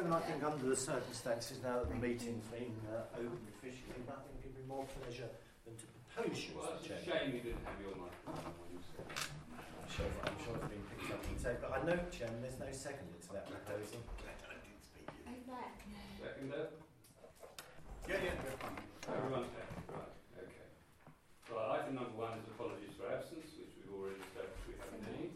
Chairman, I think under the circumstances now that the meeting's been opened officially, nothing gives me more pleasure than to propose you, Well, Mr. it's a Chairman. shame you didn't have your microphone when you said that. I'm sure it's been picked up and said, but I note, Chairman, there's no second to that proposal. I didn't speak it. Seconder? Yeah, fine. Everyone's happy, right, okay. Right, item number 1 is apologies for absence, which we've already established we haven't any.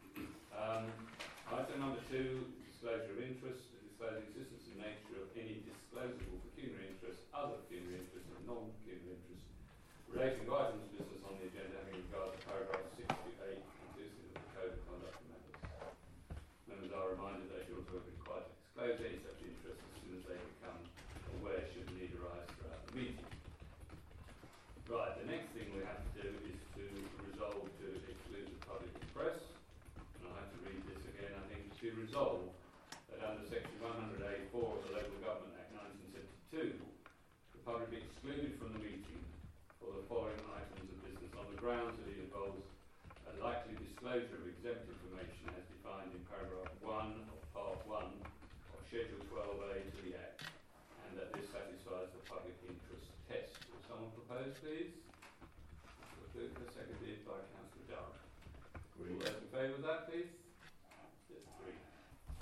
Item number 2, disclosure of interest, to disclose the existence and nature of any disclosable pecuniary interest, other pecuniary interest and non-pecuniary interest relating to items of business on the agenda having regard to paragraph 68 inclusive of the Code of Conduct for Members. Members are reminded they should also be required to disclose any such interest as soon as they become aware should the need arise throughout the meeting. Right, the next thing we have to do is to resolve to exclude the public and press. And I have to read this again. I think to resolve that under section 100A4 of the Local Government Act 1972, the public be excluded from the meeting for the following items of business on the grounds that it involves a likely disclosure of exempt information as defined in paragraph 1 of part 1 of Schedule 12A to the Act, and that this satisfies the public interest test. Will someone propose, please? Councillor Cooper, seconded by Councillor Durham. All those in favour of that, please?